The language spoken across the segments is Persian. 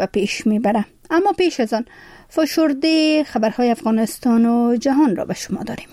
و پیش میبره. اما پیش از آن فشرده خبرهای افغانستان و جهان را به شما داریم.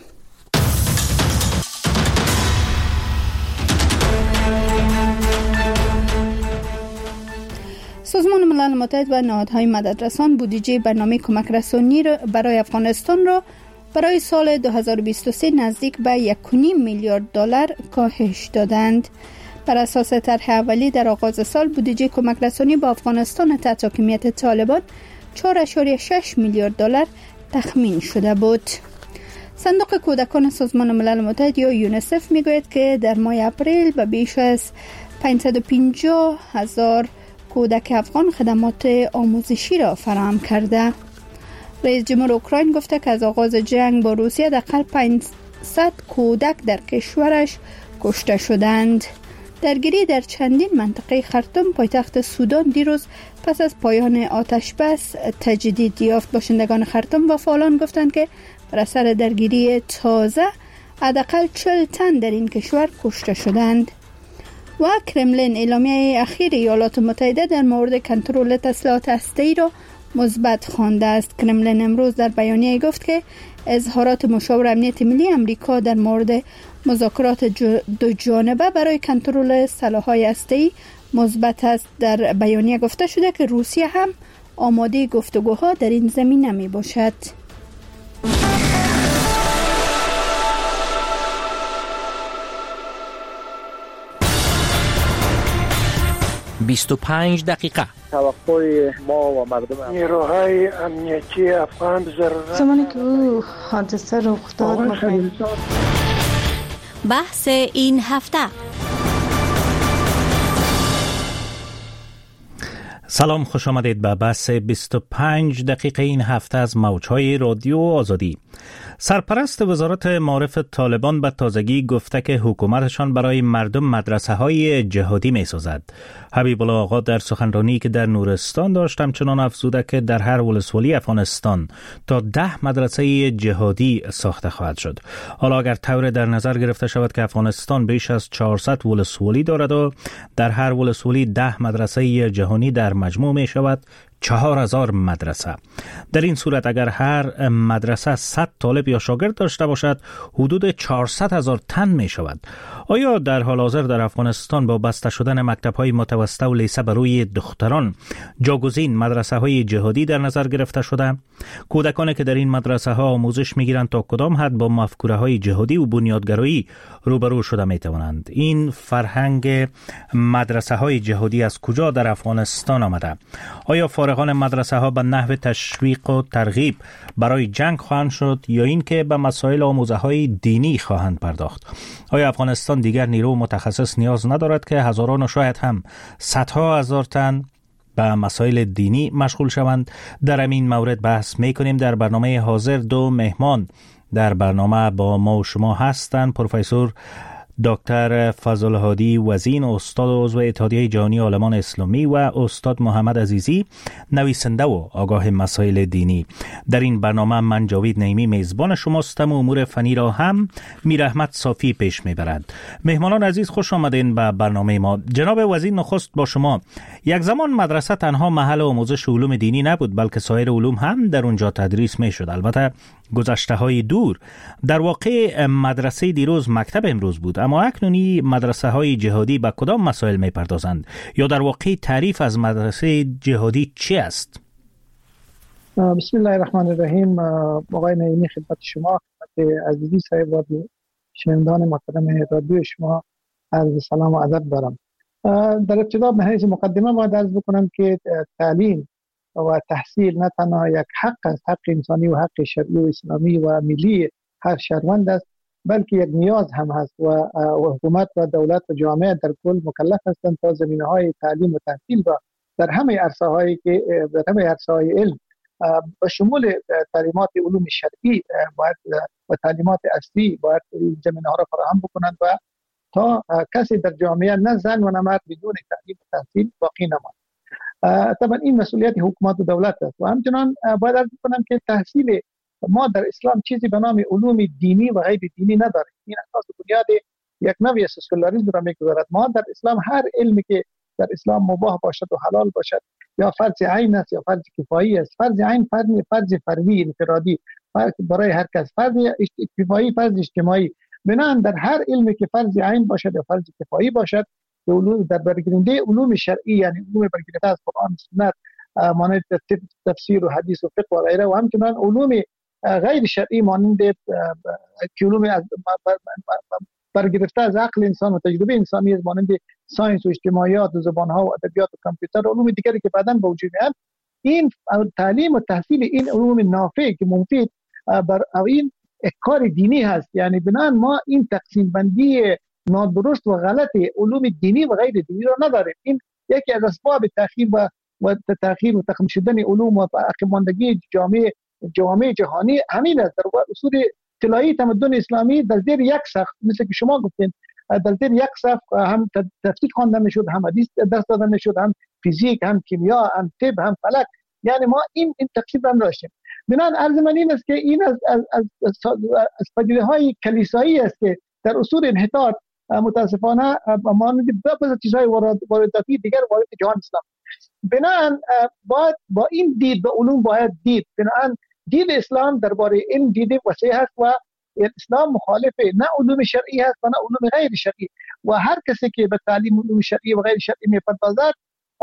سازمان ملل متحد و نهادهای مددرسان بودجه برنامه کمک رسانی برای افغانستان را برای سال 2023 نزدیک به 1.5 میلیارد دلار کاهش دادند. بر اساس طرح اولی در آغاز سال بودجه کمک رسانی با افغانستان تحت حاکمیت طالبان 4.6 میلیارد دلار تخمین شده بود. صندوق کودکان سازمان ملل متحد یا یونیسف میگوید که در ماه اپریل به بیش از 550,000 کودک افغان خدمات آموزشی را فراهم کرده. رئیس جمهور اوکراین گفته که از آغاز جنگ با روسیه حداقل 500 کودک در کشورش کشته شدند. درگیری در چندین منطقه خرطوم پایتخت سودان دیروز پس از پایان آتش بس تجدید یافت. باشندگان خرطوم و فعالان گفتند که بر اثر درگیری تازه حداقل 40 تن در این کشور کشته شدند. و کرملین اعلامیه اخیر ایالات متحده در مورد کنترل تسلیحات هسته‌ای را مثبت خوانده است. کرملین امروز در بیانیه گفت که اظهارات مشاور امنیت ملی آمریکا در مورد مذاکرات دو جانبه برای کنترل سلاح‌های هسته‌ای مثبت است. در بیانیه گفته شده که روسیه هم آماده گفتگوها در این زمینه می باشد. 25 دقیقه. توقع ما و مردم نیروهای امنیتی افغان ضرورت زمانی که او حادثه رخ داد بحث این هفته. سلام، خوش آمدید به بحث 25 دقیقه این هفته از موجهای رادیو آزادی. سرپرست وزارت معارف طالبان به تازگی گفته که حکومتشان برای مردم مدرسه های جهادی می سازد. حبیب الله آقا در سخنرانی که در نورستان داشت همچنان افزوده که در هر ولسوالی افغانستان تا 10 مدرسه جهادی ساخته خواهد شد. حالا اگر طور در نظر گرفته شود که افغانستان بیش از 400 ولسوالی دارد و در هر ولسوالی 10 مدرسه جهانی در مجموع می شود 4000 مدرسه. در این صورت اگر هر مدرسه 100 طالب یا شاگرد داشته باشد حدود 400,000 تن می شود. آیا در حال حاضر در افغانستان با بسته شدن مکتب‌های متوسطه و لیسه برای دختران جاگزین مدرسه‌های جهادی در نظر گرفته شده؟ کودکانی که در این مدرسه‌ها آموزش می‌گیرند تا کدام حد با مفکوره‌های جهادی و بنیادگرایی روبرو شده می‌توانند؟ این فرهنگ مدرسه‌های جهادی از کجا در افغانستان آمده؟ آیا فارغان مدرسه‌ها به نحو تشویق و ترغیب برای جنگ خواهند شد یا اینکه به مسائل آموزه‌های دینی خواهند پرداخت؟ آیا افغانستان دیگر نیرو متخصص نیاز ندارد که هزاران و شاید هم صدها هزار تن به مسائل دینی مشغول شوند؟ در همین مورد بحث می‌کنیم. در برنامه حاضر 2 مهمان در برنامه با ما و شما هستند. پروفسور دکتر فضل هادی وزین، استاد و عضو اتحادیه جهانی عالمان اسلامی، و استاد محمد عزیزی، نویسنده و آگاه مسائل دینی. در این برنامه من جاوید نعیمی میزبان شماستم و امور فنی را هم میر احمد صافی پیش میبرد. مهمانان عزیز خوش آمدین به برنامه ما. جناب وزیر، نخست با شما. یک زمان مدرسه تنها محل آموزش علوم دینی نبود بلکه سایر علوم هم در اونجا تدریس میشد. البته گذشته های دور. در واقع مدرسه دیروز مکتب امروز بود، اما اکنونی مدرسه های جهادی به کدام مسائل می پردازند؟ یا در واقع تعریف از مدرسه جهادی چی است؟ بسم الله الرحمن الرحیم. آقای نعیمی، خدمت شما، خدمت عزیزی صاحب و شنوندگان محترم رادیو شما عرض سلام و ادب دارم. در ابتدا به حیث مقدمه باید عرض بکنم که تعلیم و تحصیل نه تنها یک حق است، حق انسانی و حق شرعی و اسلامی و ملی هر شهروند است، بلکه یک نیاز هم هست و حکومت و دولت و جامعه در کل مکلف هستند تا زمینه‌های تعلیم و تحصیل را در همه عرصه‌های علم به شمول تعلیمات علوم شرعی باید و تعلیمات اصلی باید زمینه‌ها را فراهم بکنند و تا کسی در جامعه نه زن و نه مرد بدون تعلیم و تحصیل باقی نماند. طبعا این مسئولیت حکومت و دولت است و همچنان باید عرض کنم که تحصیل ما در اسلام چیزی به نام علوم دینی و غیر دینی نداریم. این اساس بنیاد یک نوع سکولاریسم را میگذارد. ما در اسلام هر علمی که در اسلام مباح باشد و حلال باشد یا فرض عین است یا فرض کفایی است. فرض عین فرض فردی انفرادی برای هر کس، فرض کفایی فرض اجتماعی. بنابراین در هر علمی که فرض عین باشد یا فرض کفایی باشد، علوم در برگیرنده علوم شرعی یعنی علوم برگیرنده از قرآن و سنت مانند تفسیر و حدیث و فقه و غیره، و همچنین علوم غیر شرعی مانند علوم برگرفته از عقل انسان و تجربه انسانی مانند ساینس و اجتماعیات و زبان‌ها و ادبیات و کامپیوتر و علوم دیگری که بعداً به وجود میاد، این تعلیم و تحصیل این علوم نافع که مفید بر این کار دینی هست. یعنی بنابراین ما این تقسیم بندی نادرست و غلط علوم دینی و غیر دینی را نداریم. این یکی از اسباب تأخیر و تأخیر و تخم شدن علوم و عقب‌ماندگی جوامع جهانی همین است. در اصول طلایی تمدن اسلامی در زیر یک سقف، مثل که شما گفتین، در زیر یک سقف هم تفسیر خوانده میشد، هم حدیث درس داده میشد، هم فیزیک، هم کیمیا، هم طب، هم فلک. یعنی ما این تقسیم را داشتیم. بنابراین عرض من این است که این از پدیده‌های کلیسایی است که در اصول انحطاط متاسفانه مانند بعضی چیزهای وارداتی دیگر وارد جهان اسلام. بنابراین با این دید به علوم باید دید. بنابراین دید اسلام درباره این دید وسیع است و اسلام مخالف نه علوم شرعی است و نه علوم غیر شرعی، و هر کسی که به تعلیم علوم شرعی و غیر شرعی میپردازد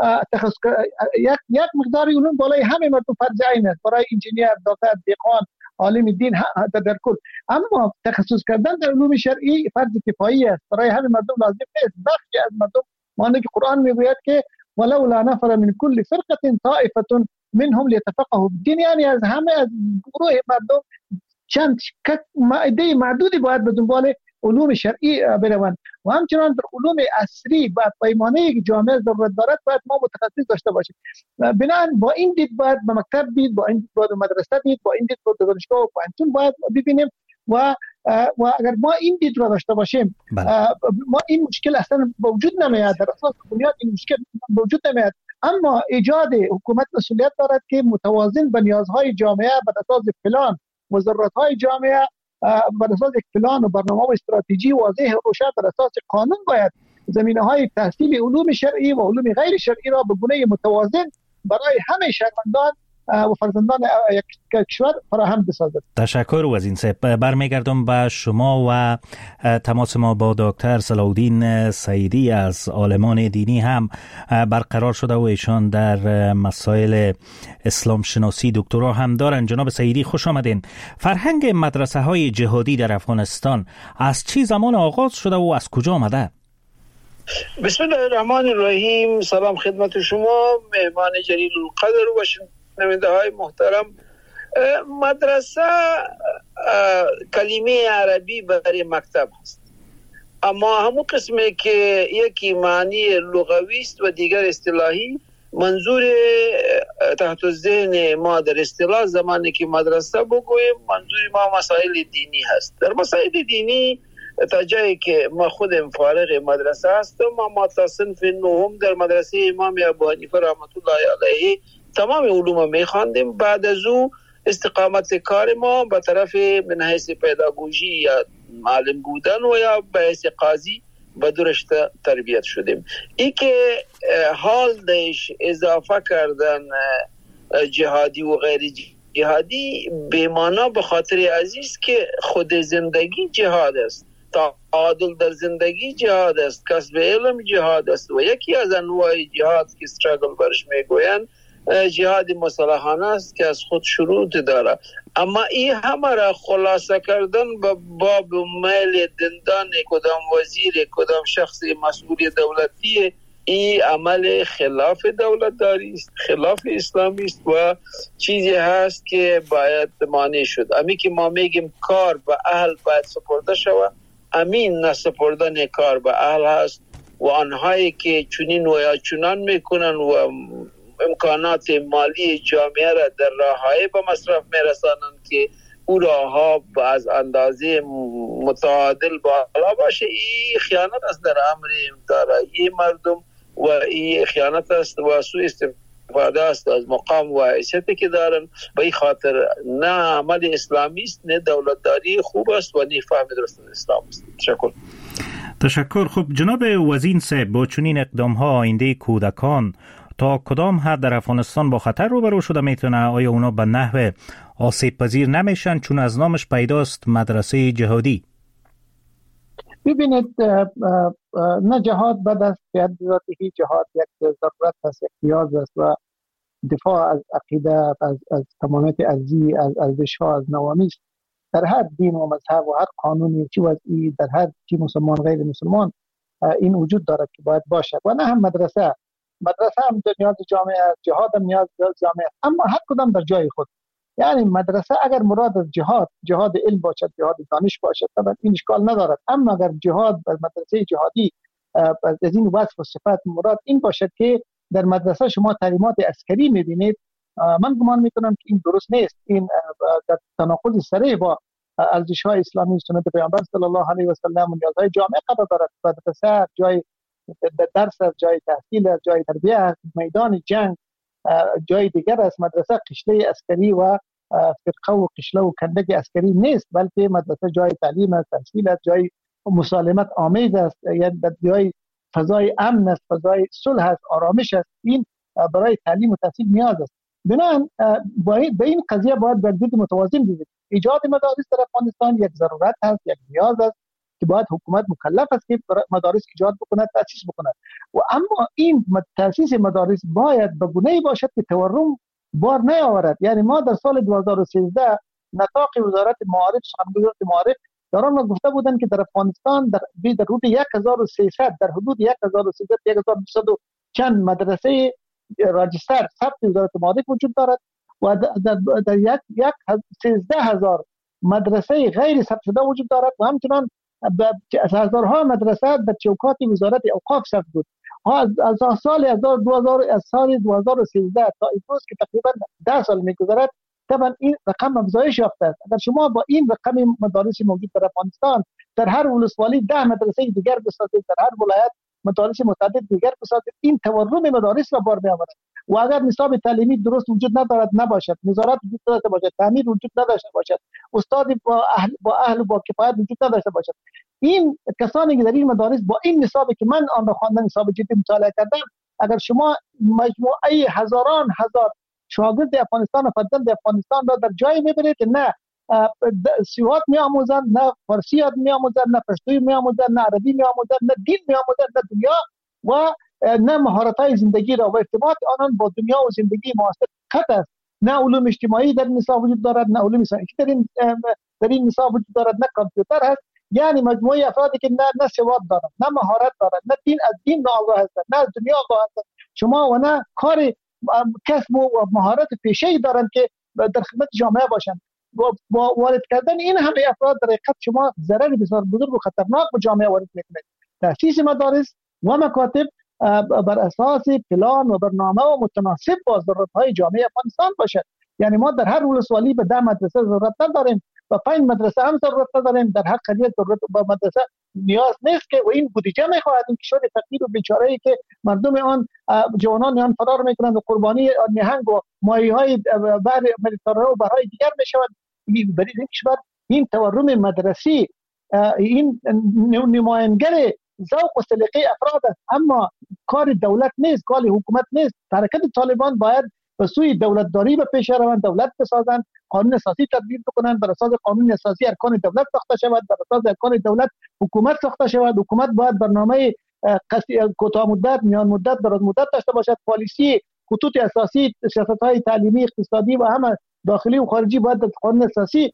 یک مقدار علوم بالای همه مردم فرض عین است، برای انجینیر، دکتر، دهقان، عالم دین در کل. اما تخصص کردن در علوم شرعی فرض کفایی است، برای همه مردم لازم نیست. بخشی از مردم مانند که قرآن میگوید که ولولا نفر من كل فرقه طائفه منهم لیتفقهوا بالدین، یعنی از همه از گروه مردم چند عده معدودی باید به دنبال علوم شرعی بروند. و همچنان در علوم عصری با پیمانه که جامعه ضرورت دارد باید ما متخصص داشته باشیم. بنابراین با این دید باید به مکتب دید، با این دید باید به مدرسه دید، با این دید باید به دانشگاه و پانتون باید ببینیم و اگر ما این دید را داشته باشیم ما این مشکل اصلا به وجود نمیاد. در اساس بنیاد این مشکل به وجود نمیاد. اما ایجاد حکومت مسئولیت دارد که متوازن به نیازهای جامعه بر اساس پلان و ضرورت‌های جامعه بر اساس یک پلان و برنامه و استراتژی واضح و روشن بر اساس قانون باید زمینه‌های تحصیل علوم شرعی و علوم غیر شرعی را به گونه متوازن برای همه شهروندان و فرزندان یک کشور فراهم بسازد. تشکر وزین صاحب. برمیگردم به شما و تماس ما با دکتر صلاح‌الدین سعیدی از عالمان دینی هم برقرار شده و ایشان در مسائل اسلام شناسی دکترا هم دارن. جناب سعیدی خوش آمدین. فرهنگ مدرسه های جهادی در افغانستان از چه زمان آغاز شده و از کجا آمده؟ بسم الله الرحمن الرحیم. سلام خدمت شما مهمان جلیل القدر و شنونده های محترم. مدرسه کلمه عربی برای مکتب هست، اما همون قسمه که یکی معنی لغوی است و دیگر اصطلاحی. منظور تحت ذهن ما در اصطلاح زمانی که مدرسه بگویم منظور ما مسائل دینی هست. در مسائل دینی تا جایی که ما خودم فارغ مدرسه هستم، ما تا صنف نهم در مدرسه امام ابو حنیفه رحمت الله علیه تمام علوم می‌خواندیم. بعد از او استقامت کار ما به طرف من حیث پداگوژی یا معلم بودن و یا به حیث قاضی به درشت تربیت شدیم. این که حال دهش اضافه کردن جهادی و غیر جهادی بیمانا به خاطر عزیز که خود زندگی جهاد است، تعادل در زندگی جهاد است، کسب علم جهاد است و یکی از انواع جهاد که استراگل برش میگوین جهاد مسلحانه است که از خود شروط داره. اما این همه را خلاصه کردن به باب میل دندان کدام وزیر کدام شخص مسئول دولتی، این عمل خلاف دولتداری است، خلاف اسلامی است و چیزی هست که باید مانع شد. امی که ما میگیم کار به اهل باید سپرده شود، امین نسپردن کار به اهل هست و آنهایی که چنین و یا چنان میکنن و امکانات مالی جامعه را در راههای به مصرف میرسانند که او راهها از اندازه متعادل بالا باشه، این خیانت است در امر دارایی مردم و این خیانت است و سوء استفاده است از مقام و حیثیتی که دارن. به این خاطر نه عمل اسلامی است، نه دولتداری خوب است و نه فهم درست اسلام است. تشکر. خب جناب وزین صاحب، با چنین اقدام ها آینده کودکان تا کدام حد در افغانستان با خطر روبرو شده میتونه؟ آیا اونا به نحو آسیب پذیر نمیشن چون از نامش پیداست مدرسه جهادی؟ ببینید نه جهاد بد است، به هیچ جهاد یک ضرورت است، یک نیاز است و دفاع از عقیده، از تمامیت ارضی، از ارزش‌ها، از نوامیس در هر دین و مذهب و هر قانونی چی وضعی در هر چی مسلمان غیر مسلمان این وجود دارد که باید باشد. و نه هم مدرسه هم نیاز جامعه است، جهاد هم نیاز جامعه است، اما هر کدام در جای خود. یعنی مدرسه اگر مراد از جهاد علم باشد، جهاد دانش باشد، طبعا این اشکال ندارد، اما اگر جهاد در مدرسه جهادی از این وصف و صفات مراد این باشد که در مدرسه شما تعلیمات عسکری می‌بینید، من گمان میکنم که این درست نیست. این در تناقض صریح با ارزش‌های اسلامی، سنت پیامبر صلی الله علیه و سلم و نیازهای جامعه قرار دارد. مدرسه جای درس است، جای تحصیل است، جای تربیت است، میدان جنگ جای دیگر است. مدرسه قشله عسکری و فرقه و قشله و کندک عسکری نیست، بلکه مدرسه جای تعلیم است، تحصیل است، جای مسالمت آمیز است، یعنی جای فضای امن است، فضای صلح است، آرامش است. این برای تعلیم و تحصیل نیاز است. بنابراین به این قضیه باید برگزیده متوازن دید. ایجاد مدارس در افغانستان یک ضرورت است، یک نیاز است که باید حکومت مکلف است که مدارس ایجاد بکند، تأسیس بکند. و اما این تأسیس مدارس باید به گونه‌ای باشد که تورم بار نیاورد. یعنی ما در سال 2013 نطاق وزارت معارف، سخنگوی معارف دارن گفته بودن که در افغانستان در حدود 1300 در حدود 1300 1200 چند مدرسه راجستر ثبت وزارت معارف وجود دارد و در یک 13000 مدرسه غیر ثبت شده وجود دارد و همچنان هزارها مدرسه در چوکات وزارت اوقاف ثبت بود. از سال 2013 تا امروز که تقریبا 10 سال می‌گذرد، طبعا این رقم افزایش یافته است. اگر شما با این رقم مدارس موجود در افغانستان در هر ولسوالی 10 مدرسه دیگر بسازید، در هر ولایت مدارس متعدد دیگر بسازید، این تورم مدارس را بار می‌آورد. و اگر نصاب تعلیمی درست وجود ندارد نباشد، نظارت وجود نداشته باشد، تعمیر وجود نداشته باشد، استاد با اهل و با کفایت وجود نداشته باشد، این کسانی که در این مدارس با این نصابی که من آن را خواندم، نصاب جدی مطالعه کردم، اگر شما مجموعه هزاران هزار شاگرد افغانستان و فرزند افغانستان را در جایی می‌برید که نه سواد می‌آموزند، نه فارسی می‌آموزند، نه پشتویی می‌آموزند، نه عربی می‌آموزند، نه دین می‌آموزند، نه دنیا و نه مهارت‌های زندگی را و ارتباط آنان با دنیا و زندگی معاصر قطع است. نه علوم اجتماعی در نصاب وجود دارد، نه علوم سنجی در این نصاب وجود دارد، نه کامپیوتر هست. یعنی مجموعه افرادی که نه سواد دارند، نه مهارت دارند، نه دین از دین آگاه هستند، نه از دنیا آگاه هستند شما و نه کار کسب و مهارت پیشه‌ای دارند که در خدمت جامعه باشند. با وارد کردن این همه افراد در حقیقت شما ضرر بسیار بزرگ و خطرناک به جامعه وارد می‌کنید. تأسیس مدارس و مکاتب بر اساس پلان و برنامه و متناسب با ضرورت‌های جامعه افغانستان باشد. یعنی ما در هر ولسوالی به 10 مدرسه ضرورت نداریم و 5 مدرسه هم ضرورت نداریم. در هر قریه ضرورت به مدرسه نیاز نیست که و این بودجه می‌خواهد. این کشور فقیر و بیچاره‌ای که مردم آن جوانان آن فرار می‌کنند و قربانی نهنگ و ماهی‌های بر مدیترانه و برای دیگر می‌شوند. برای این کشور این تورم مدرسی این نماینگر ذوق و سلیقه افراد است، اما کار دولت نیست، کار حکومت نیست. حرکت طالبان باید به سوی دولت داری به پیش روند، دولت بسازند، قانون اساسی تدبیر بکنند، بر اساس قانون اساسی ارکان دولت ساخته شود، بر اساس ارکان دولت حکومت ساخته شود. حکومت باید برنامه کوتاه مدت، میان مدت، دراز مدت داشته باشد. پالیسی، خطوط اساسی، سیاست‌های تعلیمی، اقتصادی و همه داخلی و خارجی باید در قانون اساسی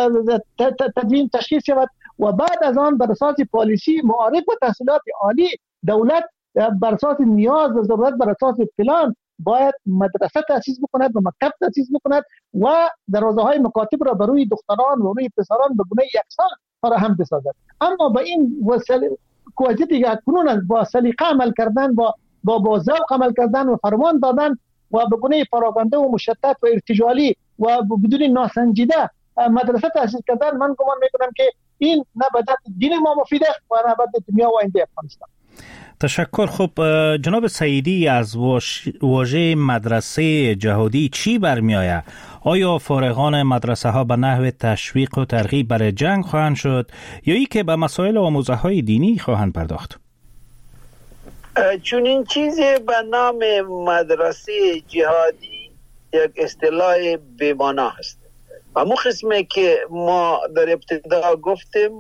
تدوین تشخیص شود و بعد از آن بر اساس پالیسی معارف و تحصیلات عالی دولت بر اساس نیاز و ضرورت بر اساس پلان باید مدرسه تأسیس بکند و مکتب تأسیس بکند و دروازه‌های مکاتب را بر روی دختران و روی پسران به گونه یکسان فراهم بسازد. اما با این وضعیتی که کنون با سلیقه عمل کردن، با ذوق عمل کردن و فرمان دادن و به گونه پراگنده و مشتت و ارتجالی و بدون ناسنجیده مدرسه تأسیس کردن، من گمان میکنم که این نه به دین ما مفید است و نه به دنیا و آینده افغانستان. تشکر. خب جناب سعیدی، از واژه مدرسه جهادی چی برمی آید؟ آیا فارغان مدرسه ها به نحو تشویق و ترغیب برای جنگ خواهند شد یا ای که به مسائل آموزه های دینی خواهند پرداخت؟ چون این چیزی به نام مدرسه جهادی یک اصطلاح بی‌معنی است. همون قسمی که ما در ابتدا گفتیم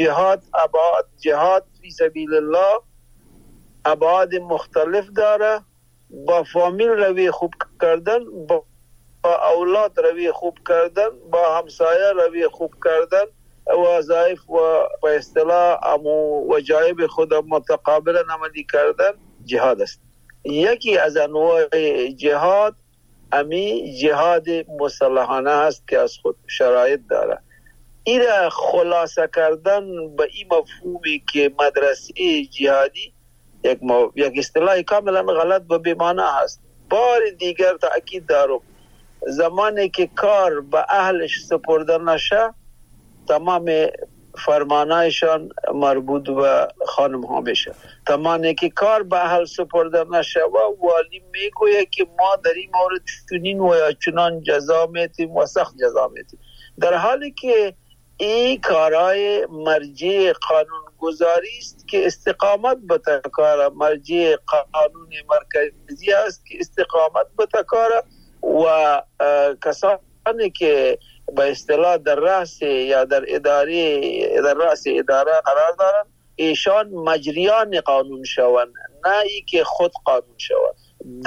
جهاد فی سبیل الله ابعاد مختلف داره. با فامیل روی خوب کردن، با اولاد روی خوب کردن، با همسایه روی خوب کردن، وظایف و به اصطلاح وجایب خود متقابلا عملی کردن جهاد است. یکی از انواع جهاد جهاد مسلحانه است که از خود شرایط داره. این خلاصه کردن به این مفهومی که مدرسه جهادی یک اصطلاح کاملا غلط و بی‌معنی است. بار دیگر تأکید دارم، زمانی که کار به اهلش سپرده نشه تمام فرمانایشان مربوط به خانم ها میشه. زمانی که کار به اهل سپرده نشه و والی میگوید که ما در این مورد چنین و یا چنان جزا میتیم و سخت جزا میتیم، در حالی که این کارهای مرجع قانون گذاری است که استقامت به تکاره، مرجع قانون مرکزی است که استقامت به تکاره و کسانی که به اصطلاح در رأس یا در رأس اداره قرار دارند ایشان مجریان قانون شوند، نه ای که خود قانون شوند.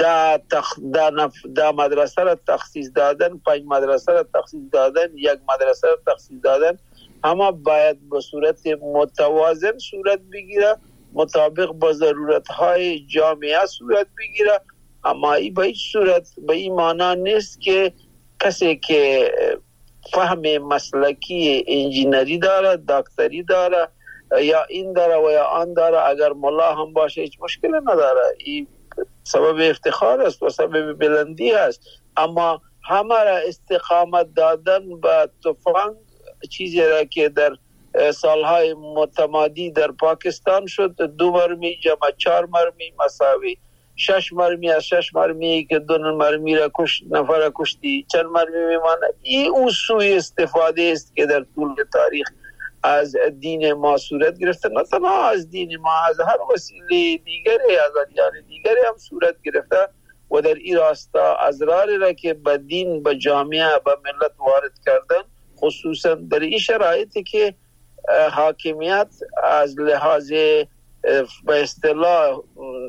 دا مدرسه را تخصیص دادن، 5 مدرسه را تخصیص دادن، 1 مدرسه را تخصیص دادن، همه باید به صورت متوازن صورت بگیره، مطابق با ضرورت های جامعه صورت بگیره. اما ای به هیچ صورت به این معنی نیست که کسی که فهم مسلکی انجینری داره، دکتری داره، یا این داره و یا آن داره، اگر ملا هم باشه هیچ مشکل نداره. این سبب افتخار است و سبب بلندی است. اما همه را استقامت دادن به تفنگ، چیزی را که در سالهای متمادی در پاکستان شد، 2 مرمی جمع 4 مرمی مساوی 6 مرمی، از 6 مرمی که 2 مرمی را نفر کشتی چند مرمی میمانه. این اون سوی استفاده است که در طول تاریخ از دین ما صورت گرفته، نه تنها از دین ما، از هر وسیله دیگری، از ادیان دیگری هم صورت گرفته و در این راستا اضراری را که به دین، به جامعه، به ملت وارد کردن، خصوصا در این شرایطی که حاکمیت از لحاظ به اصطلاح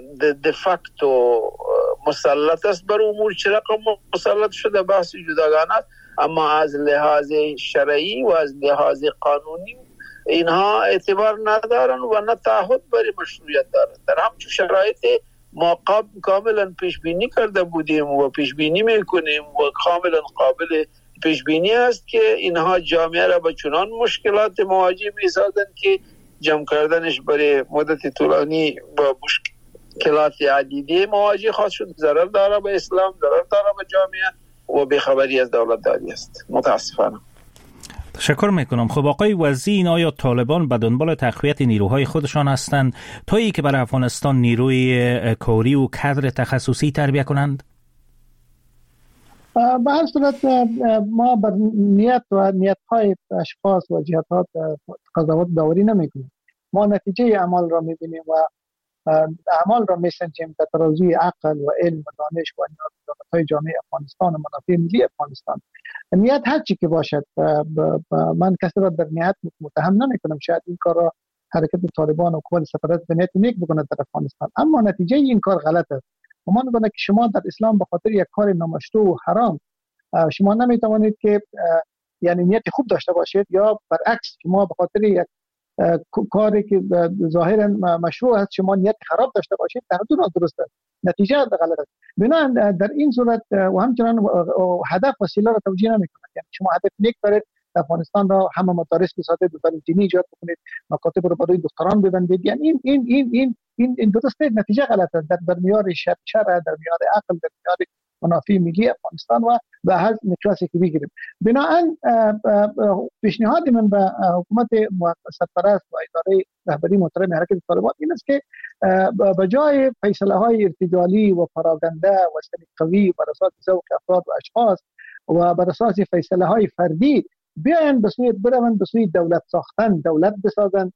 دفاکتو مسلط است بر امور، چه رقم مسلط شده بحث جداگانه است، اما از لحاظ شرعی و از لحاظ قانونی اینها اعتبار ندارن و نه تعهد برای مشروعیت دارن. در همچون شرایط ما کاملا پیش بینی کرده بودیم و پیش بینی میکنیم و کاملا قابل پیش بینی است که اینها جامعه را به چنان مشکلات مواجه میسازن که جمع کردنش برای مدت طولانی با مشکلات عدیده مواجه خواهد شد. ضرر داره به اسلام، ضرر داره به جامعه و بیخبری از دولت داری است، متاسفانه. تشکر میکنم. خب آقای وزیر، آیا طالبان به دنبال تقویت نیروهای خودشان هستند تا ای که بر افغانستان نیروی کاری و کادر تخصصی تربیت کنند؟ به هر صورت ما بر نیت و نیت‌های اشخاص و جهات قضاوت داوری نمی‌کنیم. ما نتیجه اعمال را می‌بینیم و اعمال را می‌سنجیم به ترازوی عقل و علم و دانش و نیازهای جامعه افغانستان و منافع ملی افغانستان. نیت هر چی که باشد، من کسی را در نیت متهم نمی‌کنم. شاید این کار را حرکت طالبان و قوات سفارت به نیت نیک بکنه در افغانستان، اما نتیجه این کار غلط است. گمان می‌کنم که شما در اسلام به خاطر یک کار نامشروع و حرام شما نمی‌توانید که یعنی نیت خوب داشته باشید، یا برعکس شما به خاطر یک کاری که ظاهرا مشروع است شما نیت خراب داشته باشید، در حد درست است، نتیجه غلط است. بنابراین در این صورت و همچنان هدف وسیله را توجیه نمی‌کنند. یعنی شما هدف نیک دارید، افغانستان را همه مدارس بسازید، دکتران دینی ایجاد بکنید، مکاتب رو برای دختران ببندید، یعنی این درسته، نتیجه غلط است در معیار شرع، در معیار عقل، در معیار منافع ملی افغانستان و به هر مقیاسی که بگیریم. بنابراین پیشنهاد من به حکومت سرپرست و اداره رهبری محترم حرکت طالبان این است که به جای فیصله های ارتجالی و پراگنده و قوی بر اساس ذوق افراد و اشخاص و بر اساس فیصله های فردی، بیاین بروند به سوی دولت ساختن، دولت بسازند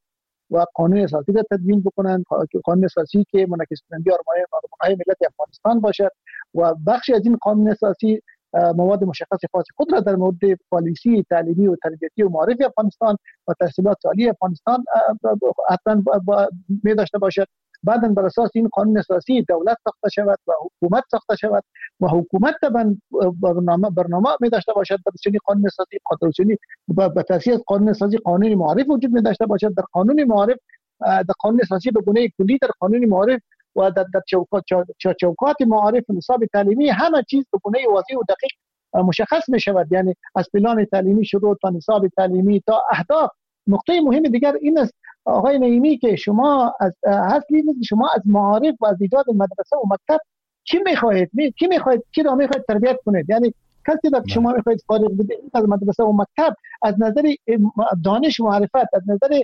و قانون اساسی را تدوین بکنند، قانون اساسی که منعکس کننده آرمان‌های ملت افغانستان باشد و بخشی از این قانون اساسی مواد مشخص خاص خود را در مورد پالیسی تعلیمی و تربیتی و معرفی افغانستان و تحصیلات عالی افغانستان حتما می داشته باشد. بعداً بر اساس این قانون اساسی دولت ساخته شود و حکومت ساخته شود و حکومت برنامه می داشته باشد. در چنین قانون اساسی قانونی به تاسیس قانون اساسی قانون معرف وجود می داشته باشد. در قانون معرف در قانون اساسی به گونه کلی در قانون معرف و در چوکات معارف نصاب تعلیمی همه چیز به گونه واضح و دقیق مشخص می شود. یعنی از پلان تعلیمی شروع تا نصاب تعلیمی تا اهداف. نقطه مهم دیگر این است آقای نعیمی که شما از شما از معارف و از ایجاد مدرسه و مکتب چی میخواهید؟ کی را میخواهید تربیت کنید؟ یعنی کسی که شما میخواهید فارغ بده از مدرسه و مکتب از نظر دانش و معرفت، از نظر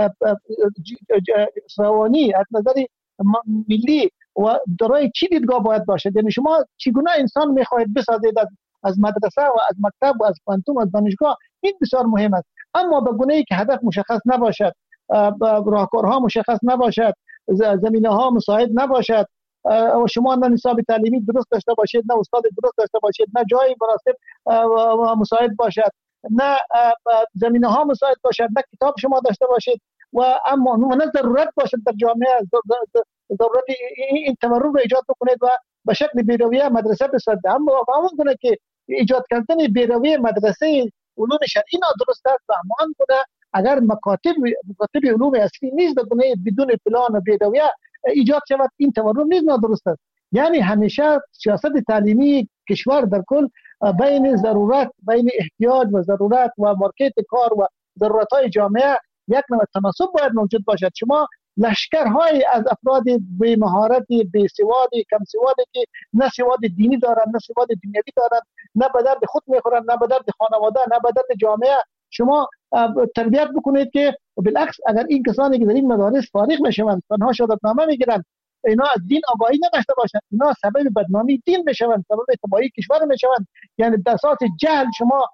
روانی، از نظر ملی و دارای چی دیدگاه باید باشد؟ یعنی شما چگونه انسان میخواهید بسازید از مدرسه و از مکتب و از پانتوم و از دانشگاه؟ این بسیار مهم است. اما به گونه‌ای که هدف مشخص نباشد، راهکارها مشخص نباشد، زمینه‌ها مساعد نباشد و شما نه نصاب تعلیمی درست داشته باشید، نه استاد درست داشته باشید، نه جای مناسب مساعد باشد، نه زمینه‌ها مساعد باشد، نه کتاب شما داشته باشید و اما نه ضرورت باشد در جامعه، ضرورت این تورم رو ایجاد بکنید و به شکل بیرویه مدرسه بسازید. اما همون گونه که ایجاد کردن بیرویه مدرسه علوم شرعی نادرست است و همان گونه اگر مکاتب علوم اصلی نیست بگونه بدون پلان و بیرویه ایجاد شود، این تورم نیز نادرست است. یعنی همیشه سیاست تعلیمی کشور در کل بین ضرورت، بین احتیاج و ضرورت و مارکت کار و ضرورت‌های جامعه یک نوع تناسب باید موجود باشد. شما لشکرهای از افراد بی مهارت، بی سواد، کم سواد که نه سواد دینی دارند، نه سواد دنیوی دارند، نه به درد خود میخورند، نه به درد خانواده، نه به درد جامعه شما تربیت بکنید که بالعکس اگر این کسانی که در این مدارس فارغ میشوند تنها شهادتنامه میگیرند، اینا از دین آگاهی نداشته باشند، اینا سبب بدنامی دین میشوند، سبب تباهی کشور میشوند. یعنی در اساس جهل شما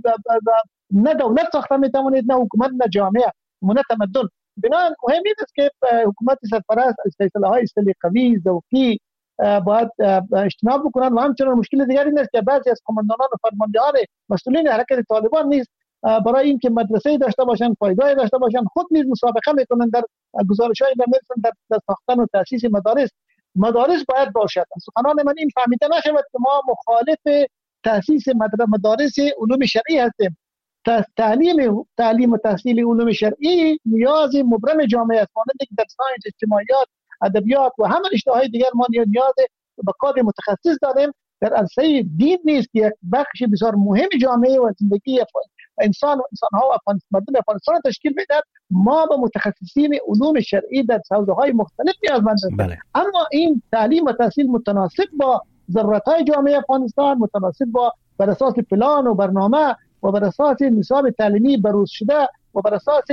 نه دولت ساخته میتوانید، نه حکومت، نه جامعه، نه تمدن. بنابراین مهم است که حکومت سرپرست از اصطلاحات قوی، ذوقی باید اجتناب بکنند و همچنین مشکل دیگری این است که بعضی از قماندانان و فرماندهان مسئولین حرکت طالبان نیز برای اینکه مدرسه داشته باشند، پایگاه داشته باشند، خود نیز مسابقه میکنند در گزارش‌های در ساختن و تأسیس مدارس باید باشد. سخنان من این فهمیده نشود که ما مخالف تأسیس مدارس علوم شرعی هستیم. تعلیم و تحصیل علوم شرعی نیاز مبرم جامعه است. مانند که در ساینس، اجتماعیات، ادبیات و همه رشته‌های دیگر ما نیاز به کادر متخصص داریم. در عرصه دین نیست که یک بخش بسیار مهم جامعه و زندگی انسان‌ها و مردم افغانستان تشکیل میدهد. ما به متخصصین علوم شرعی در حوزه‌های مختلف نیازمند هستیم. اما این تعلیم و تحصیل متناسب با ضرورت‌های جامعه افغانستان، متناسب با بر اساس پلان و برنامه و بر اساس نصاب تعلیمی بروز شده و بر اساس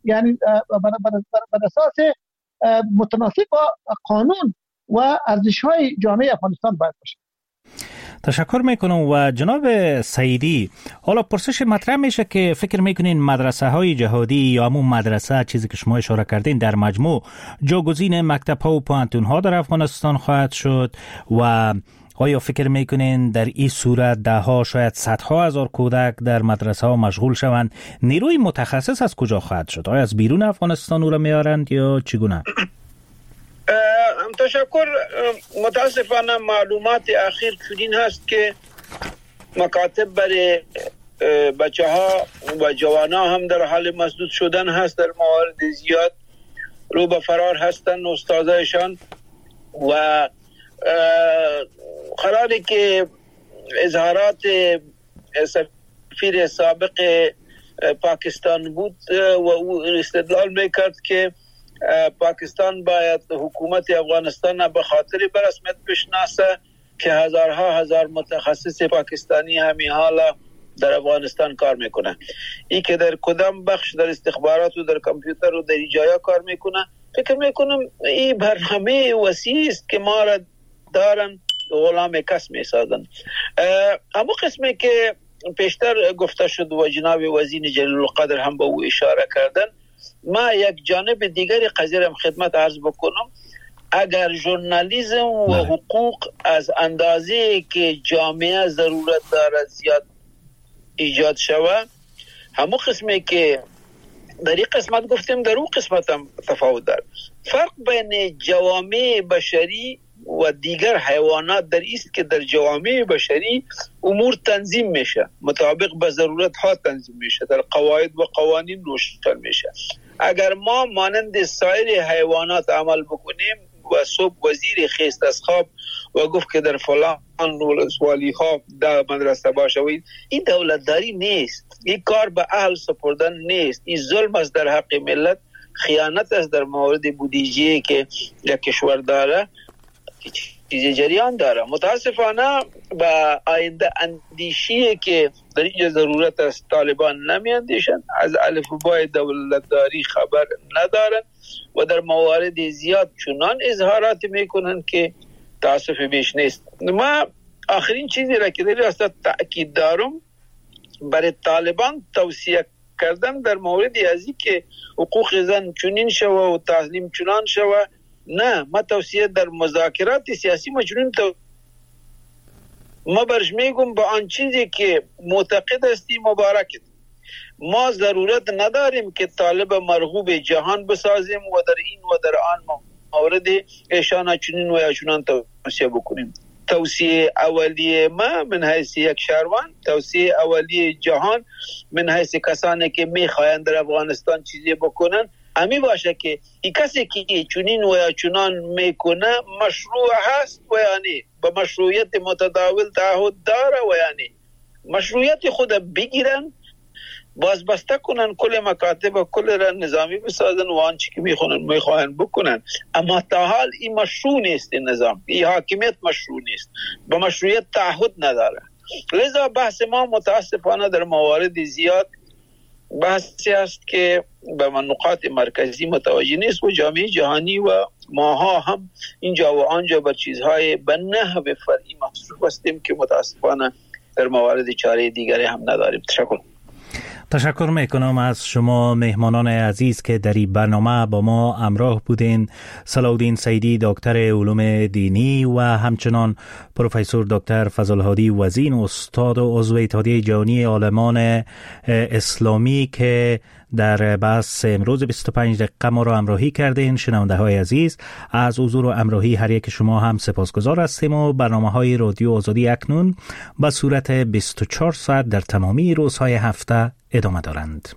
بر اساس متناسب با قانون و ارزش‌های جامعه افغانستان باید باشه. تشکر میکنم. و جناب سعیدی، حالا پرسش مطرح میشه که فکر میکنین مدرسه های جهادی یا همون مدرسه چیزی که شما اشاره کردین در مجموع جاگزین مکتب ها و پانتون ها در افغانستان خواهد شد و آیا فکر میکنین در این صورت ده ها شاید صدها هزار کودک در مدرسه ها مشغول شوند؟ نیروی متخصص از کجا خواهد شد؟ آیا از بیرون افغانستان او را میارند یا چگونه؟ تشکر. متاسفانه معلومات اخیر چنین هست که مکاتب برای بچه ها و جوان ها هم در حال مسدود شدن هست، در موارد زیاد رو به فرار هستند استادایشان و قراره که اظهارات سفیر سابق پاکستان بود و او استدلال میکرد که پاکستان باید حکومت افغانستان به خاطر به رسمیت بشناسه که هزار متخصص پاکستانی همین حالا در افغانستان کار میکنه. این که در کدام بخش در استخبارات و در کامپیوتر و در جایا کار میکنه، فکر میکنم این برنامه وسیع است که ما را دارن غلام کس میسازن. اما قسمی که پیشتر گفته شد و جناب وزیر جلیل القدر هم به او اشاره کردن، ما یک جانب دیگری قضیه را خدمت عرض بکنم. اگر ژورنالیسم و حقوق از اندازه که جامعه ضرورت دارد زیاد ایجاد شود، همون قسمی که در این قسمت گفتیم در اون قسمت هم تفاوت دارد. فرق بین جوامع بشری و دیگر حیوانات در است که در جوامع بشری امور تنظیم میشه، مطابق به ضرورت ها تنظیم میشه، در قواعد و قوانین روشن میشه. اگر ما مانند سایر حیوانات عمل بکنیم و صبح وزیر خیست از خواب و گفت که در فلان ولسوالی ها در مدرسه باشوید، این دولتداری نیست، این کار به اهل سپردن نیست، این ظلم است در حق ملت، خیانت است در مورد بودجه که یک کشور داره، چیز جریان داره. متاسفانه به آینده اندیشی که در اینجا ضرورت است طالبان نمی اندیشن، از الفبای دولتداری خبر ندارن و در موارد زیاد چنان اظهارات میکنن که تاسف بیش نیست. ما آخرین چیزی را که در است تأکید دارم، برای طالبان توصیه کردن در موردی ازی که حقوق زن چنین شوه و تعلیم چنان شوه، نه، ما توصیه در مذاکرات سیاسی مجرون ما برش میگم با آن چیزی که معتقد هستی مبارکت. ما ضرورت نداریم که طالب مرغوب جهان بسازیم و در این و در آن مورد ایشان چنین و چنان توصیه بکنیم. توصیه اولیه ما من حیث یک شهروند، توصیه اولیه جهان من حیث کسانی که میخواین در افغانستان چیزی بکنن امی باشه که این کسی که چنین و یا چنان میکنه مشروع هست و یعنی با مشروعیت متداول تعهد داره و یعنی مشروعیت خود بگیرن، بازبسته کنن کل مکاتب و کل را نظامی بسازن و آنچه که میخواهن بکنن. اما تا حال این مشروع نیست، این نظام، این حاکمیت مشروع نیست، با مشروعیت تعهد نداره. لذا بحث ما متاسفانه در موارد زیاد بحثی است که به نقاط مرکزی متوجه نیست و جامعه جهانی و ماها هم اینجا و آنجا بر چیزهای به نحو فرعی مصروف هستیم که متاسفانه در موارد چاره دیگری هم نداریم. تشکر میکنم از شما مهمانان عزیز که در این برنامه با ما همراه بودین. صلاح‌الدین سیدی دکتر علوم دینی و همچنان پروفسور دکتر فضل‌الهادی وزین استاد و عضو اتحادیه جهانی عالمان اسلامی که در بحث امروز 25 دقیقه ما را همراهی کردین. شنونده های عزیز از حضور و همراهی هر یک شما هم سپاسگزار هستیم و برنامه های رادیو آزادی اکنون به صورت 24 ساعت در تمامی روزهای هفته ادامه دارند.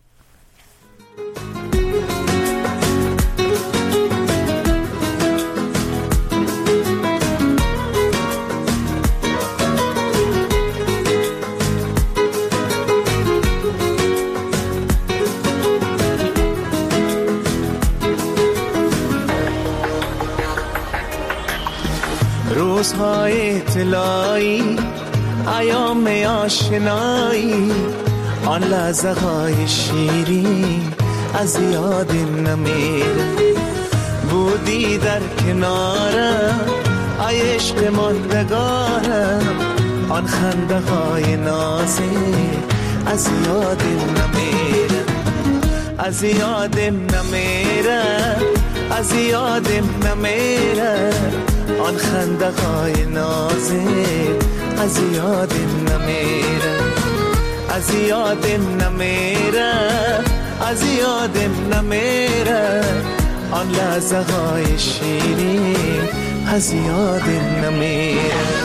روزهای طلایی، ایام آشنایی، آن لحظه های شیرین از یاد نمیره. بودی در کنارم ای عشق ماندگارم، آن خنده های نازه از یاد نمیره، از یادم نمیره، از یادم نمیره. آن خنده های نازه از یادم نمیره، از یادم نمیره، از یادم نمیره. آن لحظه های شیرین از یادم نمیره.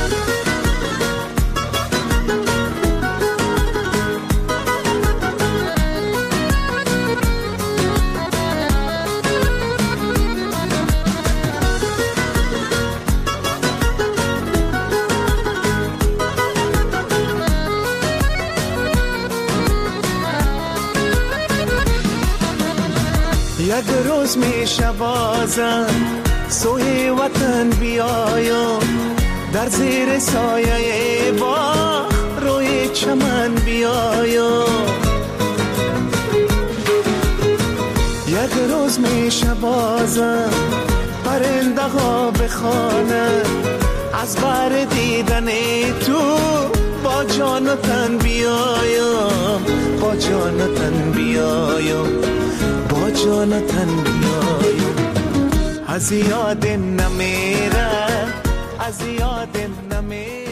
یک روز میشه بازم سوی وطن بیایم، در زیر سایه باغ روی چمن بیایم. یک روز میشه بازم پرنده ها بخوانن، از بر دیدن تو با جان و تن بیایم، با جان و تن بیایم. جان و تن بیایم از یاد نمیره از یاد نمیره